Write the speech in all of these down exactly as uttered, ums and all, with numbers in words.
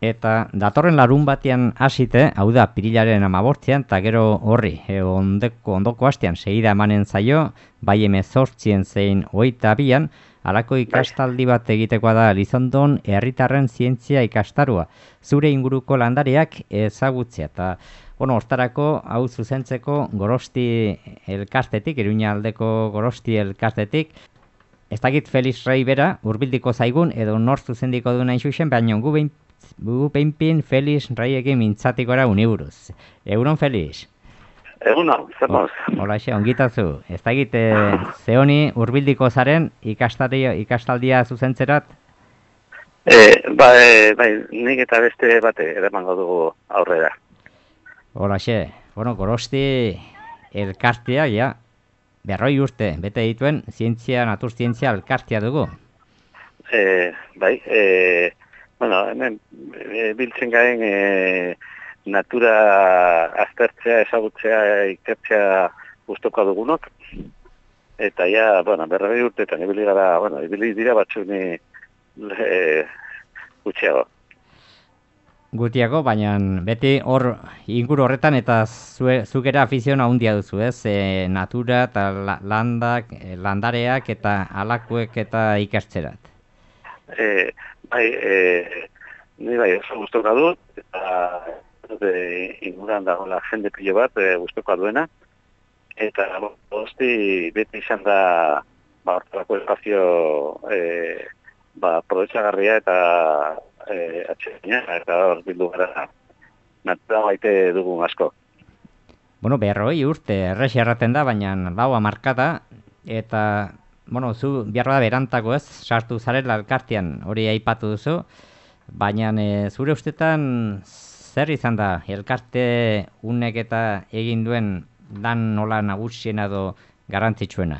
Eta datorren larun batean hasite, hau da, pirilaren amabortzean, eta gero horri, e, ondeko, ondoko hastean, segida emanen zaio, bai emezortzien zein hogeita bian, halako ikastaldi bat egitekoa da Elizondon herritarren zientzia ikastarua. Zure inguruko landariak ezagutzea, eta bueno, hortarako hau zuzentzeko Gorosti elkastetik, Iruña aldeko Gorosti elkastetik, ez dakit Felix Rey bera, urbildiko zaigun, edo nor zuzendiko du nahi zuzen, baina gu behin Gu peinpin Felix Raiekin mintzatikora uniburuz. Egunon, Felix? Egunon, zer moz? Hola, xe, ongitazu. Ez da egite, ze honi urbildiko zaren ikastaldia zuzentzerat? E, ba, e, bai, nik eta beste bate eramango dugu aurrera. Hola, xe. Bueno, Gorosti elkartea, ja, berroi urte, bete dituen, zientzia, naturzientzia elkartea dugu. E, bai, e... Bueno, hemen e, biltzen garen e, natura aztertzea, ezagutzea, ikertzea guztoko dugunok. Eta ja, bueno, berrogei urteetan ibili gara, bueno, ibili dira batzuni e, gutxiago. Gutiago, baina beti hor inguru horretan eta zukera afiziona handia duzu, ez? E, natura eta landak, landareak eta alakuek eta ikertzerat. E, bai, e, ni bai oso guztoka dut, eta e, inguran dagoela jende pilo bat e, guztoka duena, eta bosti beti izan da ba, hortelako espazio e, ba, proetxagarria eta e, atxeina, eta hor bildu gara natura baite dugun asko. Bueno, berroi urte, errexi erraten da, baina lau hamarkada, eta bueno, zu behar da berantako ez, sartu zarela elkartean hori aipatu duzu, baina e, zure ustetan zer izan da elkarte unek eta egin duen lan nola nagusiena edo garrantzitsuena?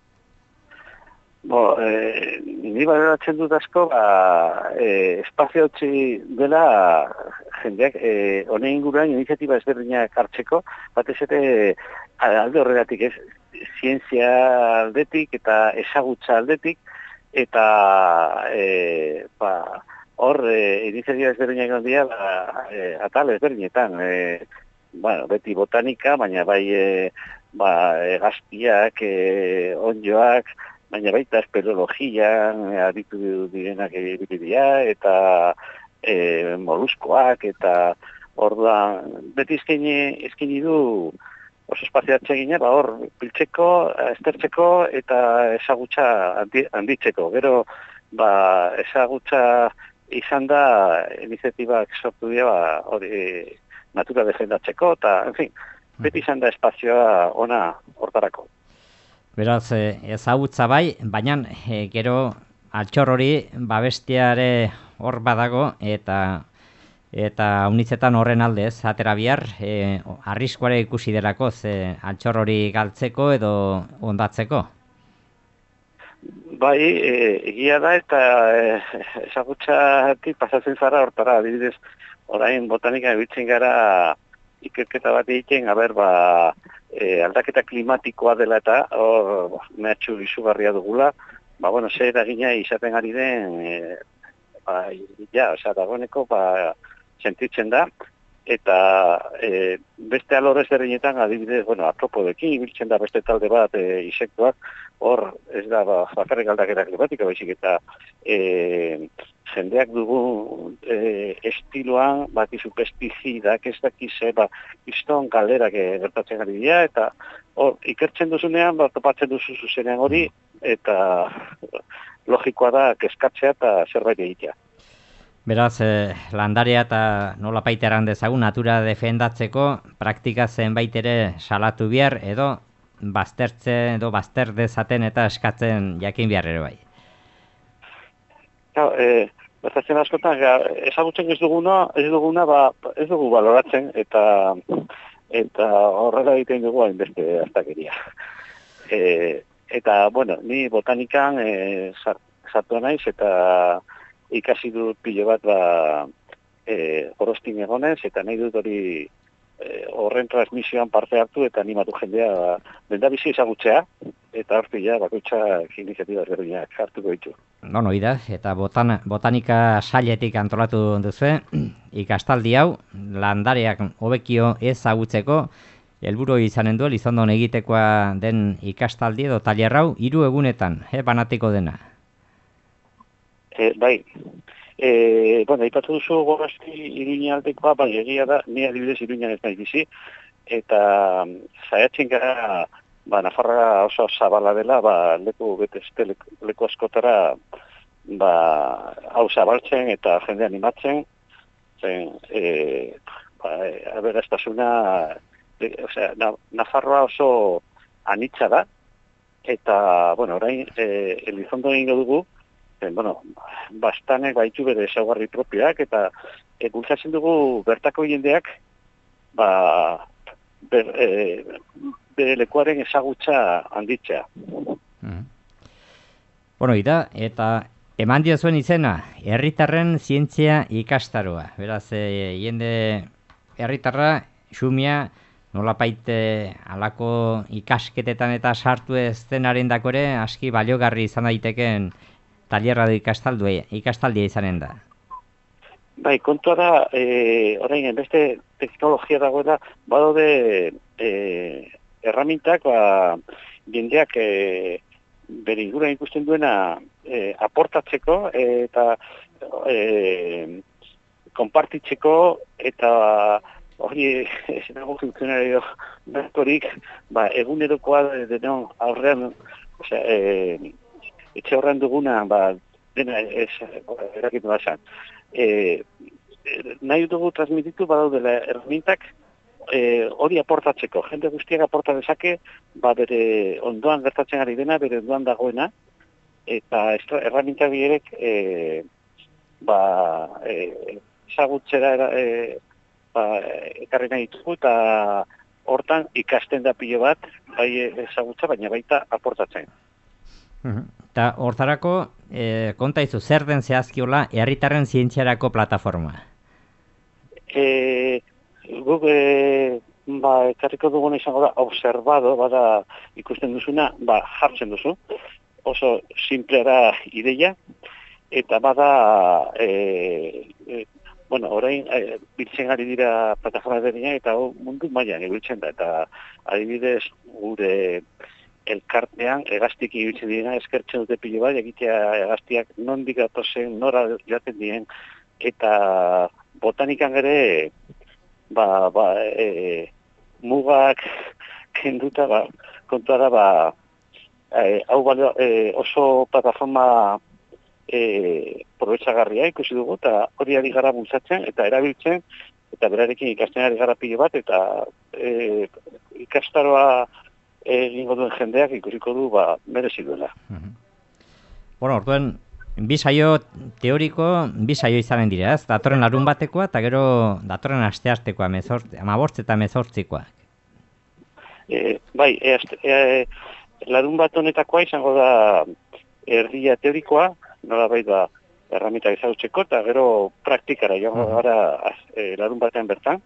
Bo, e, ni baloratzen dut asko, ba, e, espazio hotzi dela jendeak e, honen inguruan iniziatiba ezberdinak hartzeko, batez ere alde horregatik ez, zientzia aldetik eta ezagutza aldetik, eta e, ba, hor e, iniziatiba ezberdinak egon dira ba, e, atal ezberdinetan, e, bueno, beti botanika, baina bai e, ba, e, gaztiak, e, onjoak, baina baita espeleologian aditu direnak egitea, eta e, moluskoak, eta hor da, beti eskaini, eskaini du oso espazio atsegina, ba hor, biltzeko, estertzeko eta ezagutza handitzeko. Gero, ba, ezagutza izan da, iniziatibak sortu dira, ba, hori natura defendatzeko, eta, en fin, beti izan da espazioa ona hortarako. Beraz, ezagutza bai, baina e, gero altxor hori babestiare hor badago, eta eta unitzetan horren aldez, atera bihar, e, arriskuare ikusi delako, ze altxor hori galtzeko edo ondatzeko? Bai, e, egia da, eta e, ezagutzatik pasatzen zara hortara, adibidez, orain botanika ebitzen gara ikerketa bat egiten, haber, ba, e, aldaketa klimatikoa dela eta hor mehatxu izugarria dugula, ba, bueno, zer eragina izaten ari den, e, ba, ja, oza, dagoeneko, ba, sentitzen da, eta e, beste alor ezberdinetan, adibidez, bueno, artropodekin ibiltzen da beste talde bat e, insektuak, hor ez da ba, bakarrik aldaketa klimatika, baizik eta e, jendeak dugu e, estiloan, bakizu pestizidak, ez dakize, ba, izton kalderak e, gertatzen ari dira, eta hor, ikertzen duzunean, ba, topatzen duzu zuzenean hori, eta logikoa da kezkatzea eta zerbait egitea. Beraz, eh, landaria eta nola paiteran dezagun natura defendatzeko praktika zenbait ere salatu behar edo baztertze edo bazter dezaten eta eskatzen jakin behar ere bai. Ja, eh, bazatzen askotan, ezagutzen ez duguna, ez duguna, ba, ez dugu baloratzen eta eta horrela egiten dugu hainbeste astakeria. E, eta, bueno, ni botanikan e, sartu naiz eta ikasi dut pilo bat ba, e, Gorostin egonez, eta nahi dut hori horren transmisioan parte hartu eta animatu jendea ba, bendabizi ezagutzea, eta hortik ja bakoitzak iniziatiba ezberdinak hartuko ditu. Bueno, ida, eta botan, botanika sailetik antolatu duzu, ikastaldi hau, landareak hobekio ezagutzeko, helburu izanen du, Elizondon egitekoa den ikastaldi edo tailer hau, hiru egunetan, eh, banatiko dena. E, bai, e, bueno, ipatu duzu Gogasti Iruña aldekoa, bai, egia da, ni adibidez Iruñan ez naiz bizi, eta saiatzen gara, ba, Nafarroa oso zabala dela, ba, leku betezte leku, leku askotara, ba, hau zabaltzen eta jende animatzen, zen, e, ba, aberastasuna, e, osea, na, Nafarroa oso anitza da, eta, bueno, orain, e, Elizondo egingo dugu, e, bueno, bastanek baitu bere ezaugarri propioak, eta e, bultzatzen dugu bertako jendeak, ba, ber, e, bere lekuaren ezagutza handitzea. Mm. Bueno, ida, eta eman diozuen izena, herritarren zientzia ikastaroa. Beraz, e, jende herritarra, xumia, nolapait halako ikasketetan eta sartu ez denaren dako ere, aski baliogarri izan daiteken tailerra ikastaldia, ikastaldia izanen da. Bai, kontua da, e, orain, beste teknologia dagoela, badaude e, erramintak, ba, jendeak e, bere ingura ikusten duena e, aportatzeko e, eta e, konpartitzeko eta hori esenago funtzionario berkorik, ba, egunerokoa denon aurrean, osea, e, etxe horrean duguna, ba, dena ez erakitu da zan. E, nahi dugu transmititu badaudela erramintak e, hori aportatzeko. Jende guztiak aporta dezake, ba, bere ondoan gertatzen ari dena, bere ondoan dagoena, eta erramintak bierek e, ba, e, ezagutzera e, ba, ekarri nahi ditugu, eta hortan ikasten da pilo bat, bai ezagutza, baina baita aportatzen. Eta hortarako, e, konta izu, zer den zehazkiola herritarren zientziarako plataforma? E, guk, e, ba, ekarriko duguna izango da, observado, bada ikusten duzuna, ba, jartzen duzu, oso simplera ideia, eta bada, e, e, bueno, orain, e, biltzen ari dira plataforma berdinak, eta oh, mundu mailan ibiltzen da, eta adibidez gure elkartean, egaztik ibiltzen dira, eskertzen dute pilo bat, egitea egaztiak nondik datozen, nora jaten diren, eta botanikan ere, ba, ba, e, mugak kenduta, ba, kontua da, ba, e, hau balio, e, oso plataforma e, probetxagarria ikusi dugu, eta hori ari gara bultzatzen, eta erabiltzen, eta berarekin ikasten ari gara pilo bat, eta e, ikastaroa egingo duen jendeak ikusiko du, ba, merezi duela. Bueno, orduen, bi saio teoriko, bi saio izanen dira, ez? Datorren larun batekoa, eta gero datorren asteartekoa, amabost eta mezortzikoa. E, bai, e, e, larun bat honetakoa izango da erdia teorikoa, nola bai da erramitak ezagutzeko, eta gero praktikara joango gara e, larun batean bertan.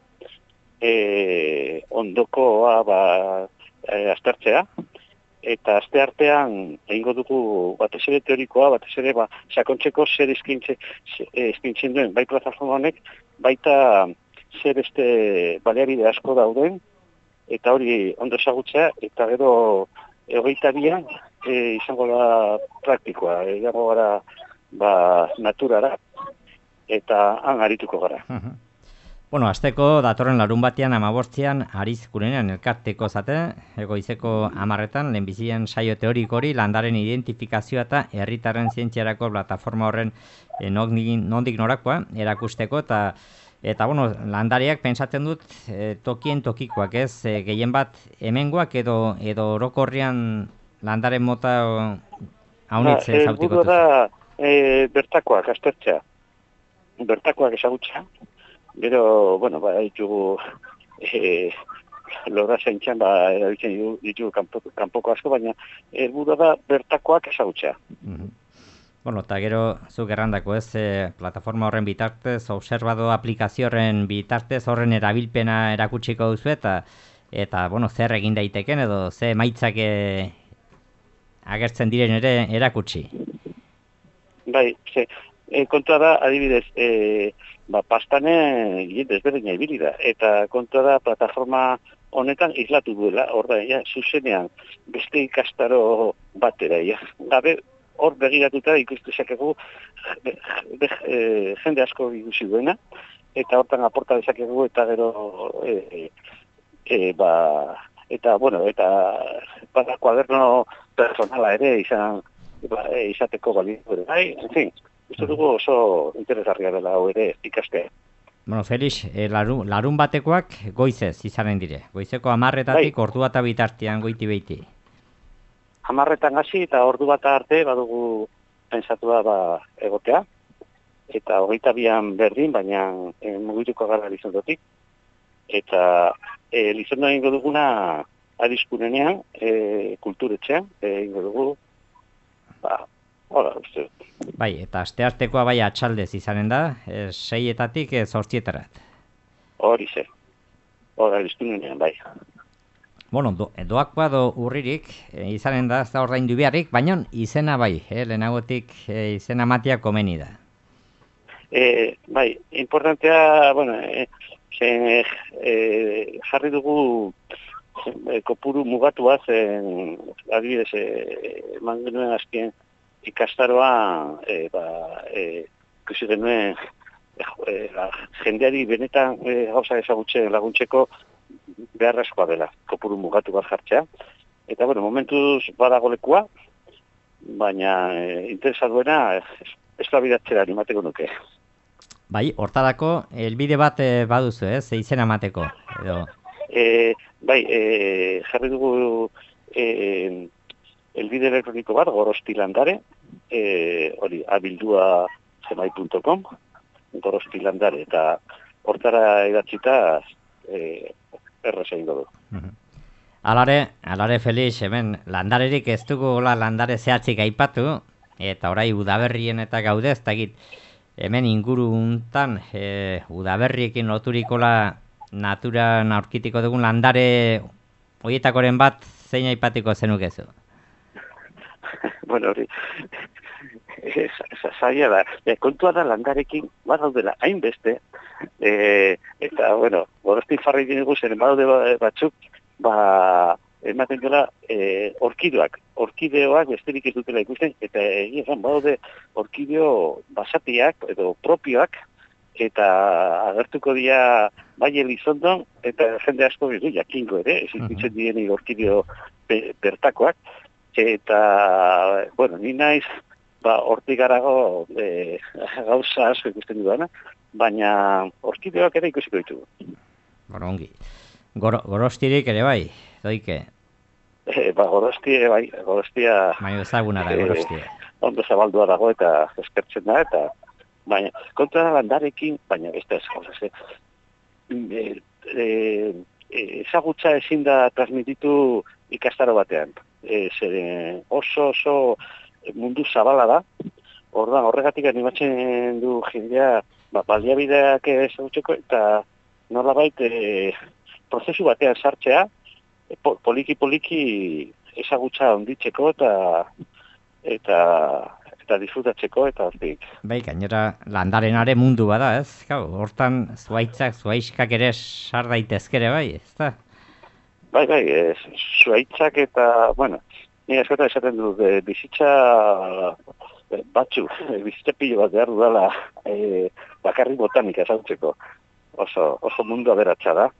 E, ondokoa, ba, E, aztertzea, eta aste artean egingo dugu batez ere teorikoa, batez ere ba, sakontzeko zer eskintzen eskintzen duen, bai plataforma honek, baita zer beste baliabide asko dauden, eta hori ondo ezagutzea, eta gero hogeita bian e, izango da praktikoa, egingo gara ba, naturara, eta han arituko gara. Bueno, azteko datorren larun batean amabostzean ariz gurenean elkarteko zate, egoizeko amarretan, lehenbizien saio teoriko hori, landaren identifikazioa eta herritarren zientziarako plataforma horren e, nondik norakoa erakusteko, eta eta bueno, landariak pentsatzen dut e, tokien tokikoak, ez, e, gehien bat hemengoak edo edo orokorrean landaren mota haunitz ba, ezautiko duzu. Da e, bertakoak aztertzea, bertakoak ezagutza. Gero, bueno, ba, ditugu e, lora zaintzen, ba, erabiltzen ditugu kanpoko, kanpoko asko, baina helburua da bertakoak ezagutzea. Mm-hmm. Bueno, eta gero zuk errandako ez, e, plataforma horren bitartez, observado aplikazio horren bitartez, horren erabilpena erakutsiko duzu eta eta, bueno, zer egin daiteken edo ze emaitzak e, agertzen diren ere erakutsi. Bai, ze, e, kontua da, adibidez, e, ba, pastane desberdina ibili da, eta kontua da plataforma honetan islatu duela, hor da, ja, zuzenean, beste ikastaro batera, ja, gabe, hor begiratuta ikustu zakegu e, jende asko ikusi duena, eta hortan aporta dezakegu eta gero e, e, ba, eta, bueno, eta bada kuaderno personala ere izan, ba, e, izateko balio ere. Bai, en fin, uste dugu oso interesgarria dela hau ere ikastea. Bueno, Felix, e, larun, larun batekoak goizez izanen dire. Goizeko amarretatik bai. Ordu bata bitartean goiti beiti. Hamarretan hasi eta ordu bat arte badugu pentsatua ba, egotea. Eta hogeita bian berdin, baina e, mugituko gara lizondotik. Eta e, lizondo egingo duguna adizkunenean, e, kulturetxean, e, egingo dugu, ba, hola, uste. Bai, eta asteartekoa bai atxaldez izanen da, e, seietatik e, zortzietarat. Hori ze, hori adizkunenean, bai. Bueno, do, doakoa do urririk e, izanen da, ez da ordaindu beharrik, baina izena bai, eh, lehenagotik e, izena matia komeni da. E, bai, importantea, bueno, e, zen, e, jarri dugu e, kopuru mugatua zen, adibidez, e, eman genuen azken ikastaroa, e, ba, e, ikusi genuen, e, la, jendeari benetan e, gauza ezagutzen laguntzeko beharrezkoa dela, kopuru mugatu bat jartzea. Eta, bueno, momentuz badago lekua, baina e, interesa duena ez da bidatzera animateko nuke. Bai, hortarako helbide bat e, baduzu, ez, eh? Izena emateko, edo... E, bai, e, jarri dugu e, helbide elektroniko bat, Gorosti Landare, e, hori, abildua gmail punto com, Gorosti Landare, eta hortara idatzita e, erreza ingo du. Uh-huh. Alare, alare Felix, hemen landarerik ez dugu landare zehatzik aipatu, eta orai udaberrien eta gaude, ez dakit, hemen inguru untan, e, udaberriekin loturikola naturan aurkitiko dugun landare horietakoren bat zein aipatiko zenukezu? Bueno, hori, zaila da. E, kontua da landarekin, bat daudela, hainbeste, e, eta, bueno, Gorosti farrekin iguzen, badaude batzuk, ba, ematen dela, e, orkideoak, orkideoak besterik ez dutela ikusten, eta egia zan, badaude orkideo basatiak, edo propioak, eta agertuko dira bai Elizondon, eta jende asko bizu, jakingo ere, ez ikutzen diren orkideo bertakoak, eta, bueno, ni naiz, ba, hortik garago e, gauza asko ikusten dudana, baina orkideoak ere ikusiko ditugu. Bueno, ongi. Goro, gorostirik ere bai, doike? E, ba, gorostia, bai, gorostia... Baina ezaguna da, gorostia. E, ondo zabaldua dago eta eskertzen da, eta baina, kontra da landarekin, baina ez da ez gauzaz, e, e, ezagutza ezin da transmititu ikastaro batean. E, zeren oso oso mundu zabala da, orduan horregatik animatzen du jendea ba, baliabideak ezagutzeko eta nolabait e, prozesu batean sartzea, e, poliki-poliki ezagutza onditzeko eta eta eta disfrutatzeko eta hortik. Bai, gainera landarenare mundu bada, ez? Gau, hortan zuaitzak, zuaiskak ere sar daitezkere bai, ez da? Bai, bai, ez, zuaitzak eta, bueno, nire askotan esaten du, e, bizitza e, batzu, e, bizitza pilo bat behar dudala e, bakarrik botanika ezagutzeko. Oso, oso mundu aberatsa da,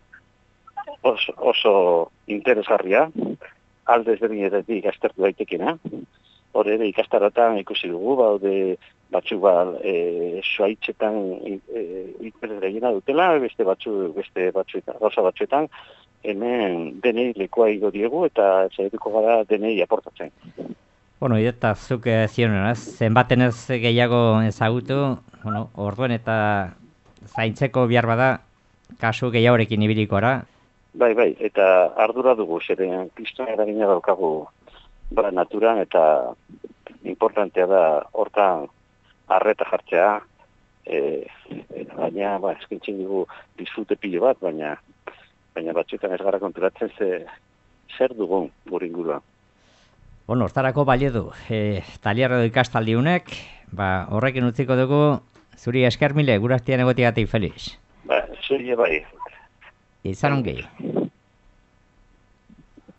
oso, oso interesgarria, alde ezberdinetatik aztertu daitekena. Hor ere ikastarotan ikusi dugu, baude batzuk ba, e, zuaitzetan interregina e, dutela, beste batzu, beste batzuetan, gauza batzuetan, hemen denei lekoa igo diegu eta zaituko gara denei aportatzen. Bueno, eta zuk zionen, zenbaten ez gehiago ezagutu, bueno, orduen eta zaintzeko behar bada, kasu gehiagorekin ibilikora. Bai, bai, eta ardura dugu, zeren kriston eragina daukagu ba, naturan eta importantea da hortan arreta jartzea, e, baina ba, eskintzen dugu disfrute pilo bat, baina baina batzuetan ez gara konturatzen ze, zer dugun gure inguruan. Bueno, hortarako balio du, e, taliarro ikastaldiunek, ba, horrekin utziko dugu, zuri esker mile, gure artean egotiagatik, Felix. Ba, zuri bai. Izan ongi.